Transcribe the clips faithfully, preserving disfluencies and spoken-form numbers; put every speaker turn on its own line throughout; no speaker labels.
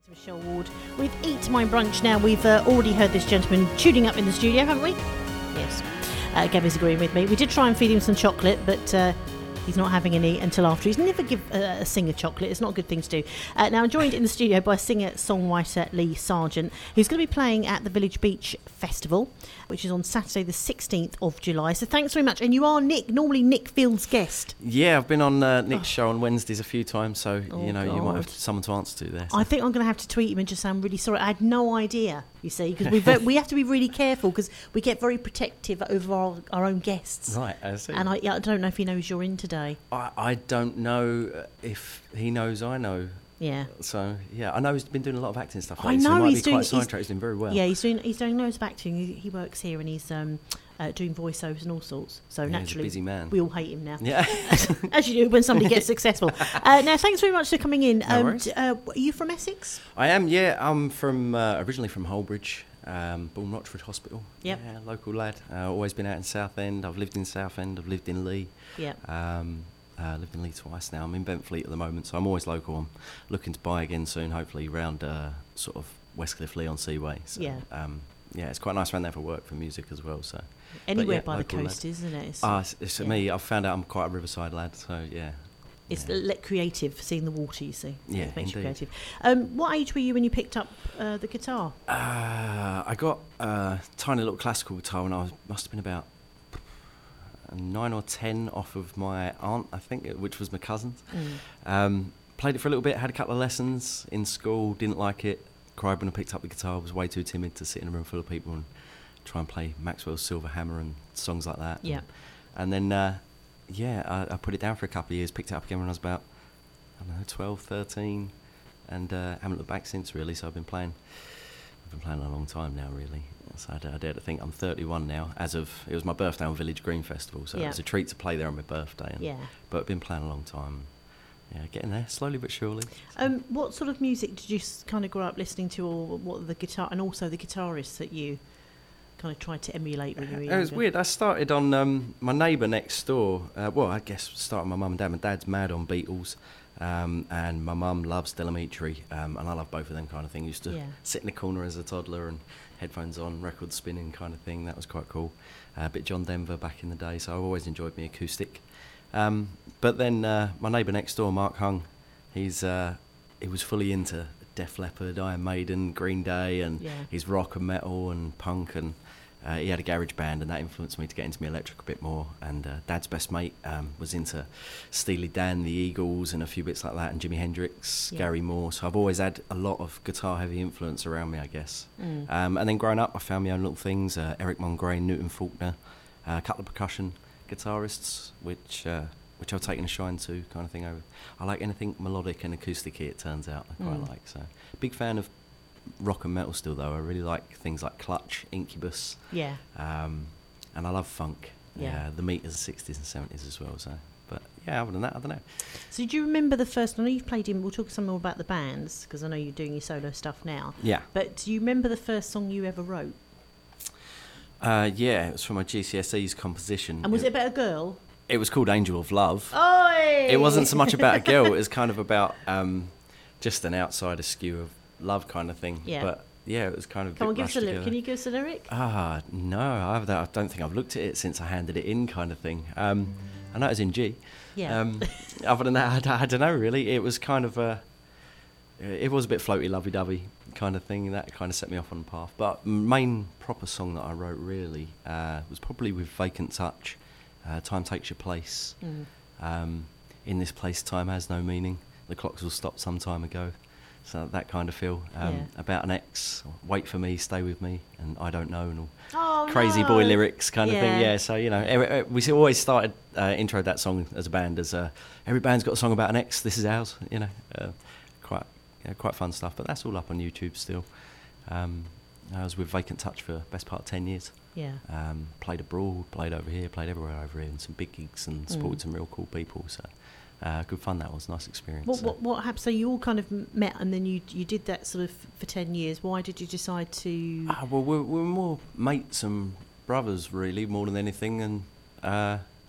Michelle Ward with Eat My Brunch. Now, we've uh, already heard this gentleman tuning up in the studio, haven't we? Yes. Uh, Gabby's agreeing with me. We did try and feed him some chocolate, but uh, he's not having any until after. He's never give uh, a singer chocolate. It's not a good thing to do. Uh, now, I'm joined in the studio by singer-songwriter Lee Sargent, who's going to be playing at the Village Beach Festival, which is on Saturday the sixteenth of July. So thanks very much. And you are Nick, normally Nick Field's guest.
Yeah, I've been on uh, Nick's oh. show on Wednesdays a few times, so,
oh,
you know,
God.
you might have someone to answer to there. So.
I think I'm going to have to tweet him and just say I'm really sorry. I had no idea, you see, because we we have to be really careful because we get very protective over our, our own guests.
Right, I see.
And I, I don't know if he knows you're in today.
I, I don't know if he knows I know.
Yeah.
So, yeah, I know he's been doing a lot of acting stuff
I
lately,
know
so he might
he's
be
doing,
quite sidetracked. He's doing very well.
Yeah, he's doing he's doing loads of acting. He, he works here and he's um, uh, doing voiceovers and all sorts. So
yeah,
naturally,
he's a busy man.
We all hate him now.
Yeah.
As you do when somebody gets successful. Uh, now, thanks very much for coming in.
No
um,
worries.
d- uh, are you from Essex?
I am, yeah. I'm from uh, originally from Holbridge, um, born Rochford Hospital.
Yep.
Yeah, local lad. Uh, always been out in Southend. I've lived in Southend. I've lived in Lee.
Yeah.
Um, Uh, lived in Leeds twice now. I'm in Benfleet at the moment, so I'm always local. I'm looking to buy again soon, hopefully around uh, sort of Westcliff, Leon Seaway. So,
Yeah.
Um, yeah, it's quite nice around there for work, for music as well. So
Anywhere
yeah,
by the
local
coast,
lad.
isn't it? It's,
Ah, it's, it's
yeah.
me. I've found out I'm quite a riverside lad, so yeah.
It's
yeah.
le- creative, seeing the water, you see.
Yeah,
It makes you
indeed.
creative. Um, what age were you when you picked up uh, the guitar?
Uh, I got a tiny little classical guitar when I was, must have been about nine or ten off of my aunt, I think, which was my cousin's.
Mm.
Um, played it for a little bit, had a couple of lessons in school, didn't like it, cried when I picked up the guitar, was way too timid to sit in a room full of people and try and play Maxwell's Silver Hammer and songs like that.
Yeah.
And, and then, uh, yeah, I, I put it down for a couple of years, picked it up again when I was about, I don't know, twelve, thirteen, and uh, haven't looked back since, really, so I've been playing, I've been playing a long time now, really. So I dare, I dare to think I'm thirty-one now. As of, it was my birthday on Village Green Festival, so
yeah.
it was a treat to play there on my birthday. And,
yeah.
But I've been playing a long time. Yeah, getting there, slowly but surely.
Um, what sort of music did you s- kind of grow up listening to, or what the guitar, and also the guitarists that you kind of tried to emulate when you were
It
younger?
was weird. I started on um, my neighbour next door. Uh, well, I guess starting with my mum and dad. My dad's mad on Beatles, um, and my mum loves Delamitri, um, and I love both of them kind of thing. Used to
Yeah.
sit in the corner as a toddler and headphones on, records spinning kind of thing. That was quite cool. Uh, a bit John Denver back in the day, so I always enjoyed my acoustic. Um, but then uh, my neighbour next door, Mark Hung, he's uh, he was fully into Def Leppard, Iron Maiden, Green Day, and
Yeah.
he's rock and metal and punk, and uh, he had a garage band, and that influenced me to get into my electric a bit more. And uh, Dad's best mate um, was into Steely Dan, the Eagles, and a few bits like that, and Jimi Hendrix,
Yeah.
Gary Moore. So I've always had a lot of guitar-heavy influence around me, I guess.
Mm.
Um, and then growing up, I found my own little things, uh, Eric Mongrain, Newton Faulkner, uh, a couple of percussion guitarists, which uh, which I've taken a shine to, kind of thing. Over. I like anything melodic and acoustic, it turns out, I quite
Mm.
like. So big fan of rock and metal still, though. I really like things like Clutch, Incubus,
Yeah.
um, and I love funk.
Yeah.
Uh, the meat of the sixties and seventies as well. So, but yeah, other than that, I don't know.
So do you remember the first, I know you've played in, we'll talk some more about the bands, because I know you're doing your solo stuff now,
Yeah.
but do you remember the first song you ever wrote?
Uh, yeah, it was from my G C S Es composition.
And was it about a girl?
It was called Angel of Love.
Oi!
It wasn't so much about a girl, it was kind of about um, just an outsider skew of love kind of thing.
Yeah.
But yeah, it was kind of a
Come on,
bit
give us a
rushed
lyric.
together.
Can you give us a lyric?
Ah, no, I've, I don't think I've looked at it since I handed it in kind of thing. Um, I know it was in G.
Yeah.
Um, other than that, I, d- I don't know really. It was kind of a, it was a bit floaty, lovey-dovey kind of thing. That kind of set me off on the path. But main proper song that I wrote really uh, was probably with Vacant Touch, uh, Time Takes Your Place.
Mm.
Um, in this place, time has no meaning. The clocks will stop some time ago. So that kind of feel um,
Yeah.
about an ex. Wait for me, stay with me, and I don't know, and all
Oh,
crazy
no.
boy lyrics kind of
Yeah.
thing. Yeah. So you know, every, uh, we always started uh, introed that song as a band as uh, every band's got a song about an ex. This is ours. You know, uh, quite yeah, quite fun stuff. But that's all up on YouTube still. Um, I was with Vacant Touch for the best part of ten years.
Yeah.
Um, played abroad, played over here, played everywhere over here, and some big gigs and supported
Mm.
some real cool people. So uh, good fun that was, nice experience.
What,
so.
what, what happened? So you all kind of m- met, and then you you did that sort of for ten years. Why did you decide to?
Ah, well, we're, we're more mates and brothers, really, more than anything. And uh,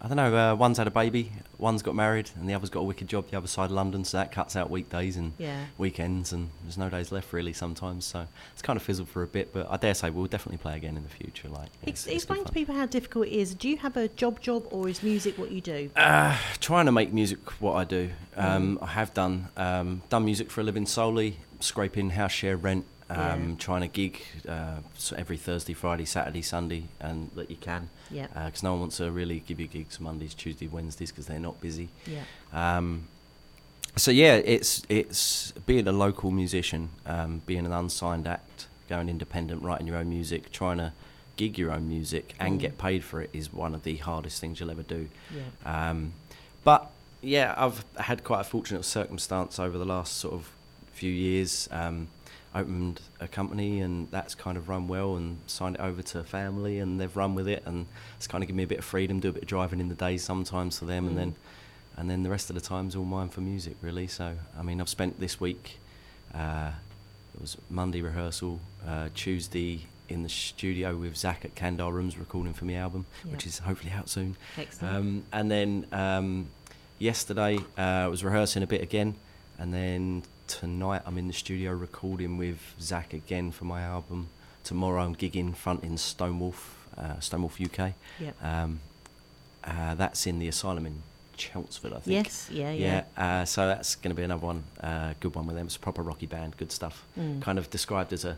I don't know, uh, one's had a baby, one's got married, and the other's got a wicked job the other side of London, so that cuts out weekdays and
Yeah.
weekends, and there's no days left really sometimes, so it's kind of fizzled for a bit, but I dare say we'll definitely play again in the future. Like,
Ex-
it's, it's good
explain to
fun.
people how difficult it is. Do you have a job job, or is music what you do?
Uh, trying to make music what I do. Um,
Mm.
I have done um, done music for a living solely, scraping house share rent, um,
Yeah.
trying to gig uh, so every Thursday, Friday, Saturday, Sunday, and that you can,
Yeah.
because no one wants to really give you gigs Mondays, Tuesday, Wednesdays because they're not busy.
Yeah.
Um, so yeah, it's it's being a local musician, um, being an unsigned act, going independent, writing your own music, trying to gig your own music and
Mm.
get paid for it is one of the hardest things you'll ever do.
Yeah.
Um, but yeah, I've had quite a fortunate circumstance over the last sort of few years. Um, opened a company and that's kind of run well, and signed it over to a family and they've run with it, and it's kind of given me a bit of freedom, do a bit of driving in the days sometimes for them,
Mm.
and then and then the rest of the time's all mine for music really. So I mean, I've spent this week, uh, it was Monday rehearsal, uh, Tuesday in the studio with Zach at Candar Rooms recording for my album,
Yeah.
which is hopefully out soon.
Excellent.
Um, and then um, yesterday uh, I was rehearsing a bit again, and then tonight I'm in the studio recording with Zach again for my album. Tomorrow I'm gigging front in Stonewolf, uh, Stonewolf U K.
Yeah.
Um, uh, that's in the Asylum in Chelmsford, I think.
Yes. Yeah. Yeah.
Yeah, uh, so that's going to be another one, uh, good one with them. It's a proper rocky band, good stuff.
Mm.
Kind of described as a,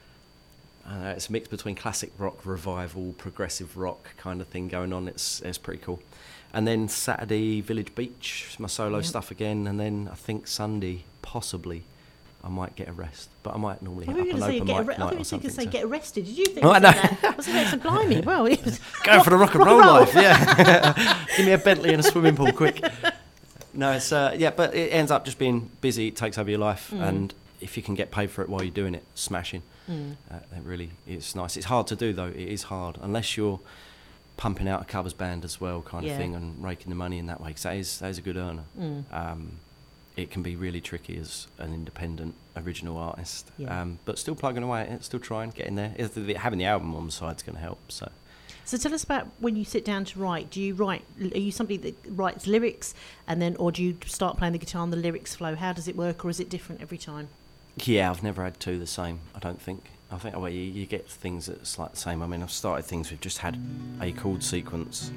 I don't know, it's a mix between classic rock, revival, progressive rock kind of thing going on. It's it's pretty cool. And then Saturday, Village Beach, my solo
Yep.
stuff again. And then I think Sunday, possibly, I might get a rest. But I might normally
I
hit
thought
up
you were
an
going to say
open
get
mic
arre- I
night
thought you
or
were
something.
going to say
to-
get arrested. Did you think?
Oh, I
I
know.
that? I was like, blimey. Well, it was
Going for the rock and
rock and
roll
roll.
life, yeah. Give me a Bentley and a swimming pool, quick. No, it's uh, yeah, but it ends up just being busy. It takes over your life,
Mm.
and if you can get paid for it while you're doing it, smashing.
Mm.
Uh, it really is nice. It's hard to do though. It is hard unless you're pumping out a covers band as well, kind
Yeah.
of thing, and raking the money in that way. Because that is that is a good earner.
Mm.
Um, it can be really tricky as an independent original artist,
Yeah.
um, but still plugging away at it, still trying, getting there. Is the, the, having the album on the side's going to help. So.
So tell us about when you sit down to write. Do you write? Are you somebody that writes lyrics, and then, or do you start playing the guitar and the lyrics flow? How does it work, or is it different every time?
Yeah, I've never had two the same, I don't think. I think well, you, you get things that's like the same. I mean, I've started things with just had a chord sequence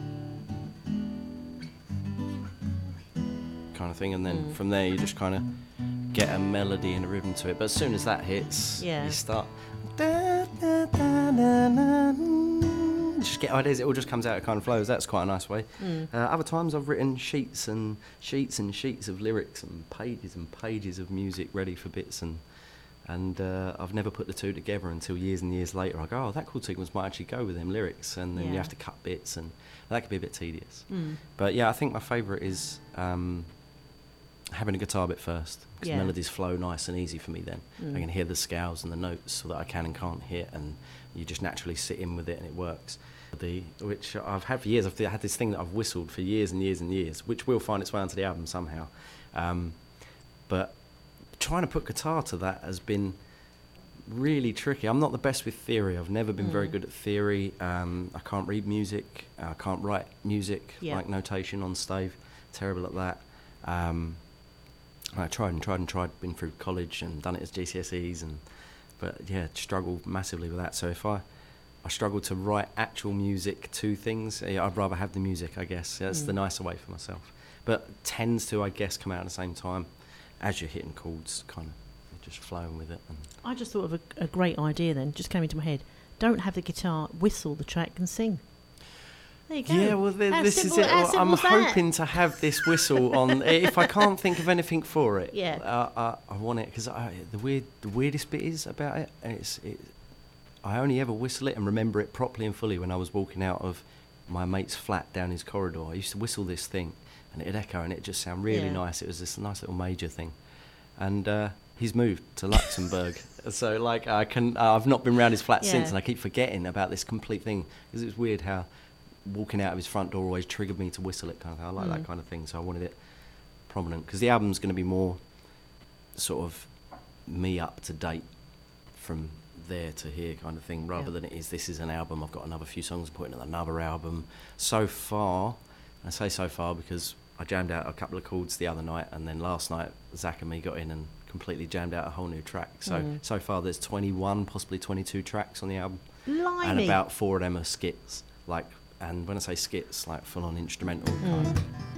kind of thing, and then
Mm.
from there you just kind of get a melody and a rhythm to it. But as soon as that hits,
Yeah.
you start... Just get ideas, it all just comes out, it kind of flows. That's quite a nice way.
Mm.
Uh, other times I've written sheets and sheets and sheets of lyrics and pages and pages of music ready for bits, and and uh, I've never put the two together until years and years later. I go, oh, that chord sequence might actually go with them lyrics, and then you
Yeah.
have to cut bits, and that can be a bit tedious.
Mm.
But yeah, I think my favourite is um, having a guitar bit first, because
Yeah.
melodies flow nice and easy for me then.
Mm.
I can hear the scales and the notes so that I can and can't hit, and you just naturally sit in with it and it works. The, which I've had for years. I've had this thing that I've whistled for years and years and years, which will find its way onto the album somehow. Um, but trying to put guitar to that has been really tricky. I'm not the best with theory. I've never been very
Mm.
good at theory. Um, I can't read music. I can't write music,
Yeah.
like notation on stave. Terrible at that. Um, I tried and tried and tried. Been through college and done it as G C S Es, and but yeah, struggled massively with that. So if I I struggle to write actual music to things, yeah, I'd rather have the music, I guess. That's
Mm.
the nicer way for myself. But tends to, I guess, come out at the same time as you're hitting chords, kind of you're just flowing with it. And
I just thought of a, a great idea then, just came into my head. Don't have the guitar whistle the track and sing. There you go.
yeah, well, th-
How
this
simple-
is it.
how
Well, I'm
simple is that?
hoping to have this whistle on. If I can't think of anything for it,
Yeah.
uh, I, I want it, because the weird, the weirdest bit is about it. It's, it, I only ever whistle it and remember it properly and fully when I was walking out of my mate's flat down his corridor. I used to whistle this thing, and it'd echo, and it just sound really
Yeah.
nice. It was this nice little major thing, and uh, he's moved to Luxembourg, so like I can, uh, I've not been round his flat
Yeah.
since, and I keep forgetting about this complete thing, because it's weird how walking out of his front door always triggered me to whistle it. Kind of, I like
Mm.
that kind of thing, so I wanted it prominent, because the album's going to be more sort of me up to date from there to here kind of thing, rather
Yeah.
than it is this is an album, I've got another few songs, putting in another album. So far I say so far because I jammed out a couple of chords the other night, and then last night Zach and me got in and completely jammed out a whole new track. So mm. so far there's twenty-one, possibly twenty-two tracks on the album.
Blimey.
And about four of them are skits. Like, and when I say skits, like full-on instrumental mm. kind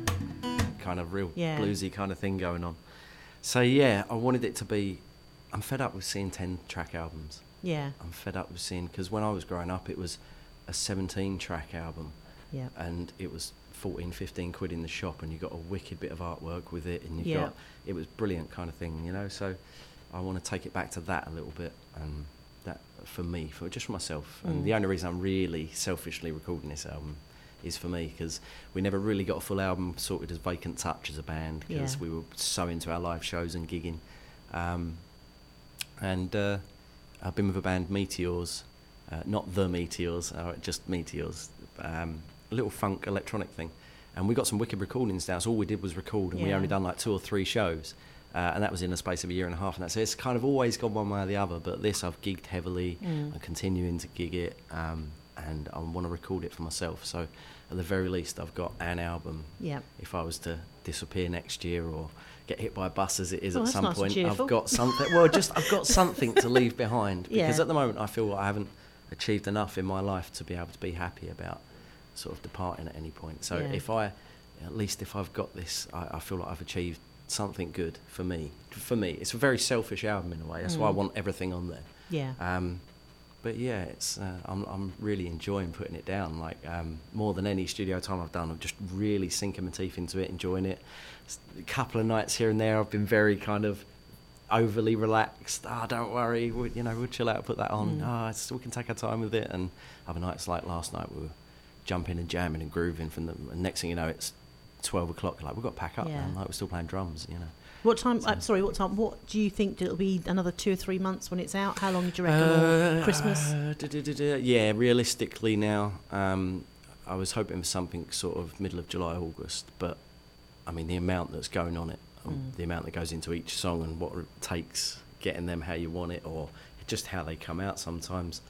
of, kind of real yeah. bluesy kind of thing going on. So yeah, I wanted it to be. I'm fed up with seeing ten-track albums.
Yeah.
I'm fed up with seeing, because when I was growing up, it was a seventeen-track album.
Yeah.
And it was fourteen, fifteen quid in the shop, and you got a wicked bit of artwork with it, and you
yeah.
got it was brilliant kind of thing, you know. So I want to take it back to that a little bit, and that for me, for just for myself. Mm. And the only reason I'm really selfishly recording this album is for me, because we never really got a full album sorted as Vacant Touch as a band, because yeah. we were so into our live shows and gigging. Um, and uh, I've been with a band, Meteors, uh, not the Meteors, uh, just Meteors. Um, a little funk electronic thing, and we got some wicked recordings down, so all we did was record, and yeah. we only done like two or three shows, uh, and that was in the space of a year and a half, and that, so it's kind of always gone one way or the other. But this, I've gigged heavily, mm. I'm continuing to gig it, um, and I want to record it for myself, so at the very least I've got an album.
Yeah.
If I was to disappear next year or get hit by a bus as it is
oh,
at some
nice
point,
I've
got something well just I've got something to leave behind, because
yeah.
at the moment I feel I haven't achieved enough in my life to be able to be happy about sort of departing at any point. So
yeah.
if I, at least if I've got this, I, I feel like I've achieved something good for me. For me, it's a very selfish album in a way. That's mm. why I want everything on there.
Yeah.
Um, but yeah, it's uh, I'm I'm really enjoying putting it down. Like um, more than any studio time I've done, I'm just really sinking my teeth into it, enjoying it. A couple of nights here and there, I've been very kind of overly relaxed. Ah, oh, don't worry, we, you know, we'll chill out, put that on. Ah, mm. oh, we can take our time with it. And other nights, like last night, we were jumping and jamming and grooving from the, and next thing you know, it's twelve o'clock, like we've got to pack up,
yeah.
man. Like we're still playing drums, you know.
What time so, uh, sorry what time what do you think it'll be? Another two or three months when it's out? How long do you reckon? Uh, Christmas?
Uh, da, da, da, da. Yeah, realistically now, um, I was hoping for something sort of middle of July, August, but I mean the amount that's going on it, um, mm. the amount that goes into each song and what it takes getting them how you want it, or just how they come out sometimes.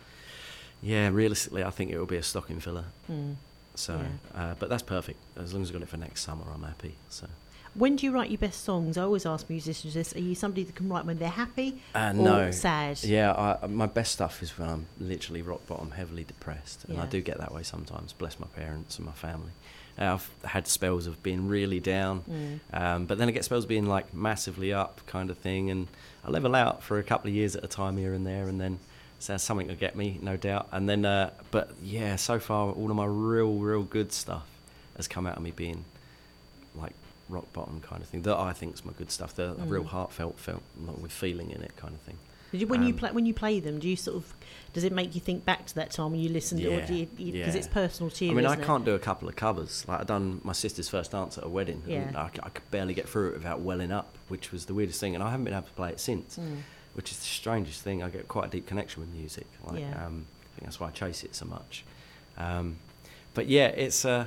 Yeah, realistically, I think it will be a stocking filler. Mm. So, yeah. uh, but that's perfect. As long as I've got it for next summer, I'm happy. So,
when do you write your best songs? I always ask musicians this. Are you somebody that can write when they're happy
uh,
or
no.
sad?
Yeah, I, my best stuff is when I'm literally rock bottom, heavily depressed, and
yeah.
I do get that way sometimes. Bless my parents and my family. Uh, I've had spells of being really down, mm. um, but then I get spells of being like massively up, kind of thing, and I level out for a couple of years at a time here and there, and then. So that's something to get me, no doubt. And then, uh, but yeah, so far all of my real, real good stuff has come out of me being like rock bottom kind of thing. That I think is my good stuff. The mm. real heartfelt, felt with feeling in it kind of thing.
Did you, when
um,
you play when you play them, do you sort of does it make you think back to that time when you listened,
yeah,
or do you because
yeah.
it's personal to you?
I mean, I
isn't
can't
it?
do a couple of covers. Like I done my sister's first dance at a wedding,
yeah.
and I, I could barely get through it without welling up, which was the weirdest thing. And I haven't been able to play it since. Mm. Which is the strangest thing. I get quite a deep connection with music. Like,
yeah.
um, I think that's why I chase it so much. Um, but yeah, it's uh,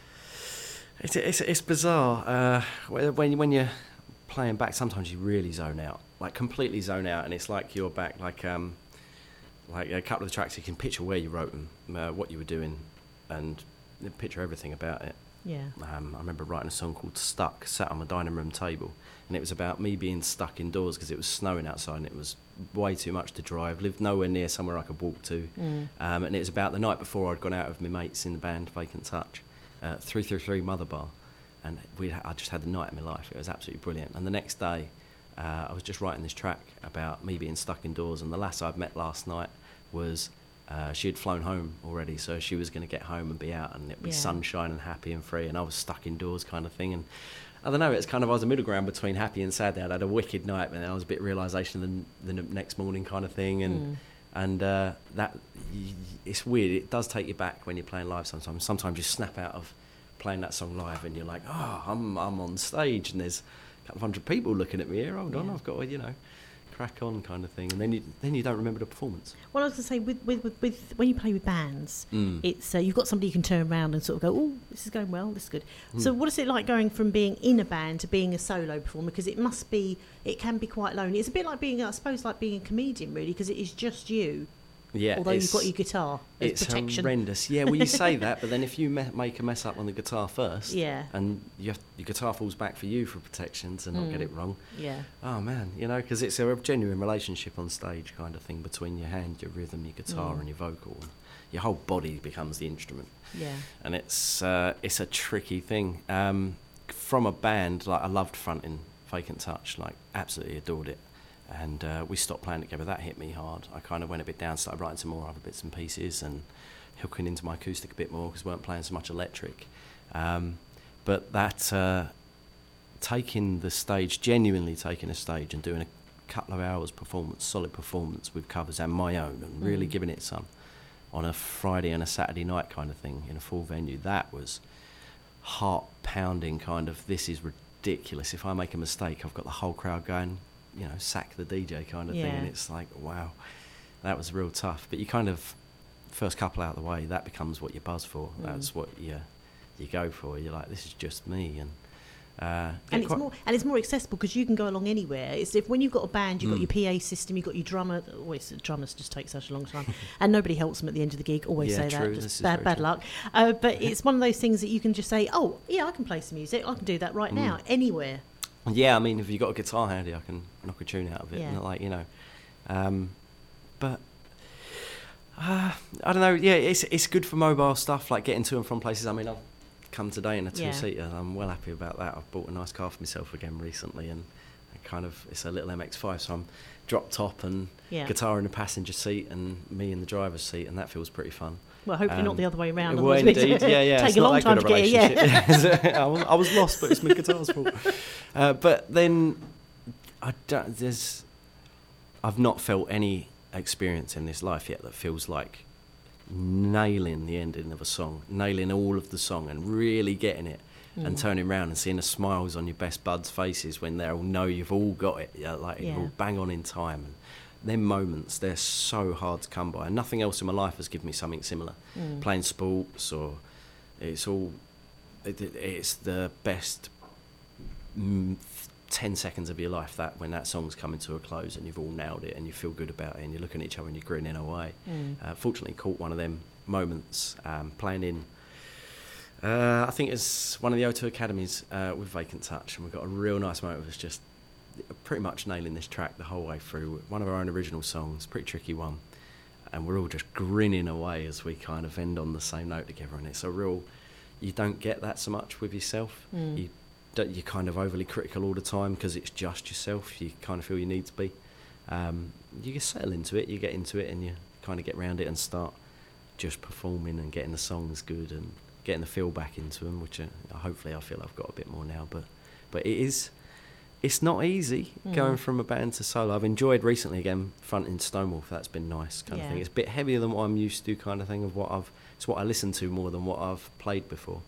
it's it's, it's bizarre. Uh, when when you're playing back, sometimes you really zone out, like completely zone out, and it's like you're back. Like um, like a couple of the tracks, you can picture where you wrote them, uh, what you were doing, and picture everything about it.
Yeah.
Um, I remember writing a song called Stuck, sat on my dining room table, and it was about me being stuck indoors because it was snowing outside and it was way too much to drive, lived nowhere near somewhere I could walk to. Mm. Um, and it was about the night before I'd gone out with my mates in the band Vacant Touch, uh, three three three Mother Bar, and we I just had the night of my life. It was absolutely brilliant. And the next day, uh, I was just writing this track about me being stuck indoors, and the lass I'd met last night was... Uh, she had flown home already, so she was going to get home and be out, and it'd be yeah. sunshine and happy and free, and I was stuck indoors kind of thing. And I don't know, it's kind of, I was a middle ground between happy and sad. I'd had a wicked night, but then I was a bit realisation the, the next morning kind of thing. And mm. and uh, that, it's weird, it does take you back when you're playing live sometimes. Sometimes you snap out of playing that song live and you're like, oh, I'm I'm on stage and there's a couple of hundred people looking at me here, hold on, yeah. I've got to, you know, crack on kind of thing, and then you then you don't remember the performance.
Well, I was going to say with, with, with, with when you play with bands, mm. it's uh, you've got somebody you can turn around and sort of go, oh, this is going well, this is good. Mm. So what is it like going from being in a band to being a solo performer? Because it must be, it can be quite lonely. It's a bit like being, I suppose, like being a comedian really, because it is just you
Yeah,
although you've got your guitar as
it's
protection.
horrendous. Yeah, well, you say that, but then if you me- make a mess up on the guitar first,
Yeah.
and you have, your guitar falls back for you for protection to not
Mm.
get it wrong.
Yeah.
Oh man, you know, because it's a genuine relationship on stage, kind of thing, between your hand, your rhythm, your guitar,
Mm.
and your vocal. And your whole body becomes the instrument,
Yeah.
and it's uh, it's a tricky thing. Um, from a band, like I loved fronting Vacant Touch, like absolutely adored it. And uh, we stopped playing together. That hit me hard. I kind of went a bit down, started writing some more other bits and pieces and hooking into my acoustic a bit more because we weren't playing so much electric. Um, but that uh, taking the stage, genuinely taking a stage and doing a couple of hours performance, solid performance with covers and my own, and really
Mm.
giving it some on a Friday and a Saturday night kind of thing in a full venue, that was heart-pounding kind of, this is ridiculous. If I make a mistake, I've got the whole crowd going, you know, sack the D J kind of
Yeah.
thing, and it's like, wow, that was real tough. But you kind of, first couple out of the way, that becomes what you buzz for.
Mm.
That's what you you go for. You're like, this is just me, and uh,
And
get
it's
quite-
more and it's more accessible because you can go along anywhere. It's if when you've got a band, you've got
Mm.
your P A system, you've got your drummer. Always drummers just take such a long time, and nobody helps them at the end of the gig. Always
Yeah,
say
true.
that.
This
Just
is
bad
very
bad
true.
luck. Uh, but it's one of those things that you can just say, oh yeah, I can play some music. I can do that right
Mm.
now anywhere.
Yeah, I mean, if you've got a guitar handy, I can knock a tune out of it.
Yeah.
And like, you know, um, but uh, I don't know. Yeah, it's it's good for mobile stuff, like getting to and from places. I mean, I've come today in a
Yeah.
two-seater. And I'm well happy about that. I've bought a nice car for myself again recently, and I kind of it's a little M X five, so I'm drop top and
Yeah.
guitar in the passenger seat and me in the driver's seat, and that feels pretty fun.
Well, hopefully not
Um,
the other way around.
Well,
otherwise
indeed, yeah, yeah.
Take
it's
a
not
long
that
time
good
to
a
get here. Yeah.
relationship. I, was, I was lost, but it's my guitar's fault. Uh, but then, I don't, there's, I've not felt any experience in this life yet that feels like nailing the ending of a song, nailing all of the song, and really getting it, and
Mm.
turning around and seeing the smiles on your best buds' faces when they all know you've all got it, yeah, like
Yeah.
it all bang on in time. And them moments, they're so hard to come by, and nothing else in my life has given me something similar.
Mm.
Playing sports, or it's all it, it- it's the best mm, ten seconds of your life, that when that song's coming to a close and you've all nailed it and you feel good about it and you're looking at each other and you're grinning away.
Mm.
Uh, fortunately caught one of them moments um, playing in uh, I think it's one of the O two Academies uh, with Vacant Touch, and we've got a real nice moment of us just pretty much nailing this track the whole way through. One of our own original songs, pretty tricky one, and we're all just grinning away as we kind of end on the same note together, and it's a real, you don't get that so much with yourself.
Mm.
You don't, you're kind of overly critical all the time because it's just yourself. You kind of feel you need to be. Um, you get settle into it, you get into it, and you kind of get round it and start just performing and getting the songs good and getting the feel back into them, which uh, hopefully I feel I've got a bit more now. But but it is, it's not easy
Mm.
going from a band to solo. I've enjoyed recently again fronting Stonewolf. That's been nice kind
Yeah.
of thing. It's a bit heavier than what I'm used to, kind of thing, of what I've. It's what I listen to more than what I've played before.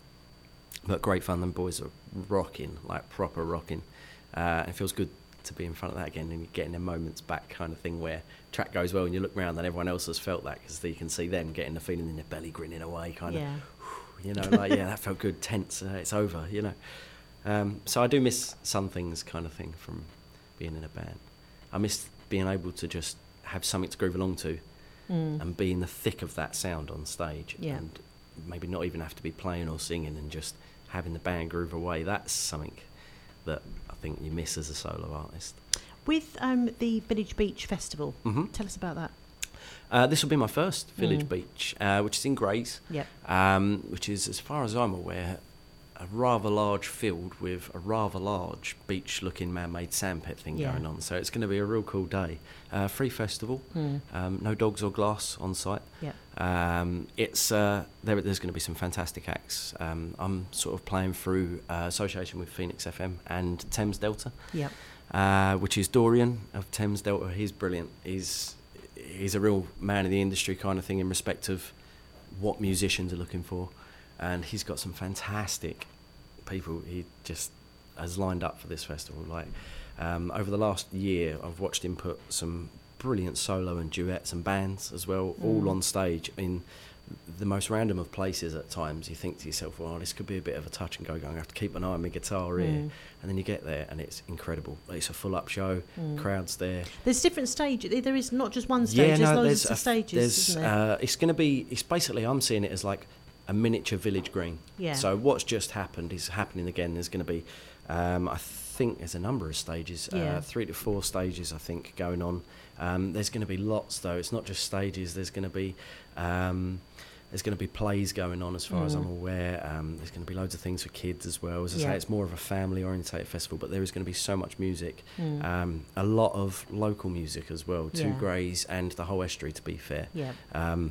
But great fun. Them boys are rocking, like proper rocking. Uh, it feels good to be in front of that again, and you're getting their moments back, kind of thing, where track goes well and you look round and everyone else has felt that, because you can see them getting the feeling in their belly, grinning away, kind
Yeah.
of, you know, like, yeah, that felt good, tense, uh, it's over, you know. Um, so I do miss some things, kind of thing, from being in a band. I miss being able to just have something to groove along to
Mm.
and be in the thick of that sound on stage,
Yeah.
and maybe not even have to be playing or singing, and just having the band groove away. That's something that I think you miss as a solo artist.
With um, the Village Beach Festival,
hmm
tell us about that.
Uh, this will be my first Village
Mm.
Beach, uh, which is in Grays,
Yep.
um, which is, as far as I'm aware, a rather large field with a rather large beach-looking man-made sandpit thing
Yeah.
going on. So it's going to be a real cool day. Uh, free festival,
Mm.
um, no dogs or glass on site.
Yep.
Um, it's uh, there, there's going to be some fantastic acts. Um, I'm sort of playing through uh, association with Phoenix F M and Thames Delta,
Yep.
uh, which is Dorian of Thames Delta. He's brilliant. He's he's a real man in the industry, kind of thing, in respect of what musicians are looking for, and he's got some fantastic people he just has lined up for this festival. Like um, over the last year, I've watched him put some brilliant solo and duets and bands as well, all
Mm.
on stage in the most random of places at times. You think to yourself, well, this could be a bit of a touch and go. I'm going to have to keep an eye on my guitar here.
Mm.
And then you get there and it's incredible. It's a full-up show,
Mm.
crowds there.
There's different stages. There is not just one stage.
Yeah,
there's
no,
loads
there's
of
a,
stages,
there's,
isn't there?
uh, it's going to be, it's basically, I'm seeing it as like a miniature village green.
Yeah.
So what's just happened is happening again. There's going to be, um, I think there's a number of stages,
Yeah.
uh, three to four stages, I think, going on. Um, there's going to be lots, though. It's not just stages. There's going to be... Um, There's going to be plays going on as far
Mm.
as I'm aware. Um, there's going to be loads of things for kids as well. As I
Yeah.
say, it's more of a family-orientated festival, but there is going to be so much music.
Mm.
Um, a lot of local music as well, Two
Yeah.
Greys and the whole estuary, to be fair.
Yeah.
Um,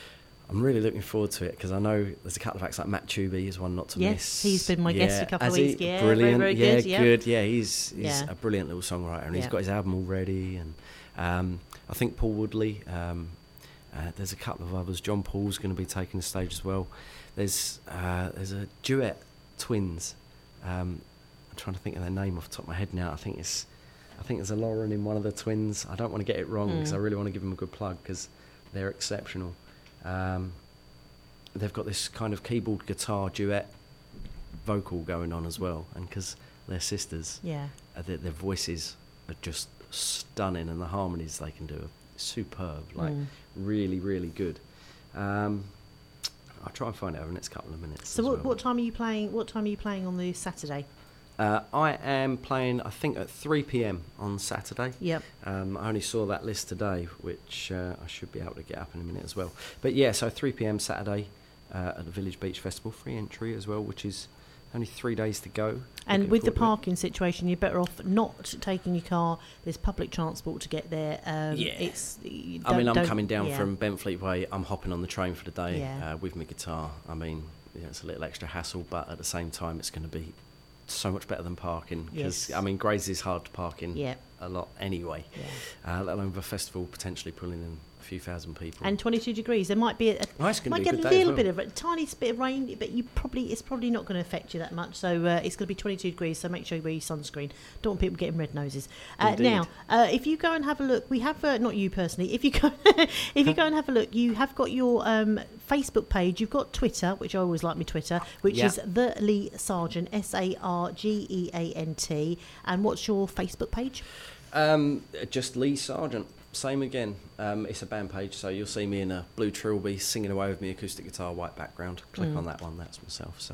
I'm really looking forward to it because I know there's a couple of acts like Matt Tubey is one not to
Yes,
miss.
he's been my guest a couple of
has he?
weeks. Yeah, very,
brilliant.
very
yeah,
good, yeah.
good. Yeah, he's he's
Yeah.
a brilliant little songwriter, and he's
Yeah.
got his album already. And um, I think Paul Woodley. Um, Uh, there's a couple of others. John Paul's going to be taking the stage as well. There's uh, there's a duet twins. Um, I'm trying to think of their name off the top of my head now. I think it's I think there's a Lauren in one of the twins. I don't want to get it wrong because
Mm.
I really want to give them a good plug because they're exceptional. Um, they've got this kind of keyboard guitar duet vocal going on as well, and because they're sisters,
Yeah.
uh, their, their voices are just stunning, and the harmonies they can do are superb. Like.
Mm.
Really, really good. Um, I'll try and find it over the next couple of minutes.
So
as
what,
well.
what time are you playing? What time are you playing on the Saturday?
Uh, I am playing, I think, at three p.m. on Saturday.
Yep.
Um, I only saw that list today, which uh, I should be able to get up in a minute as well. But yeah, so three p.m. Saturday uh, at the Village Beach Festival, free entry as well, which is only three days to go.
And
Looking
with the
forward to it.
parking situation, you're better off not taking your car. There's public transport to get there. Um,
Yeah.
It's. you
I mean,
don't-
I'm
don't-
coming down
yeah.
from Benfleet Way. I'm hopping on the train for the day
Yeah.
uh, with my guitar. I mean, yeah, it's a little extra hassle, but at the same time, it's going to be so much better than parking. Because
Yes.
I mean, Grays is hard to park in
Yeah.
a lot anyway.
Yeah.
Uh, let alone with a festival potentially pulling in a few thousand people.
And twenty-two degrees. There might be a,
Oh, it's gonna
might
be a
get a
good day as
little
well.
bit of a tiny bit of rain, but you probably it's probably not going to affect you that much. So uh, it's going to be twenty-two degrees. So make sure you wear your sunscreen. Don't want people getting red noses. Uh,
Indeed.
now, uh, if you go and have a look, we have uh, not you personally. If you go, if you go and have a look, you have got your um, Facebook page. You've got Twitter, which I always like my Twitter, which
Yeah.
is the Lee Sargent, S A R G E A N T. And what's your Facebook page?
Um, just Lee Sargent, same again. Um, it's a band page, so you'll see me in a blue trilby singing away with me acoustic guitar, white background. Click
Mm.
on that one, that's myself. So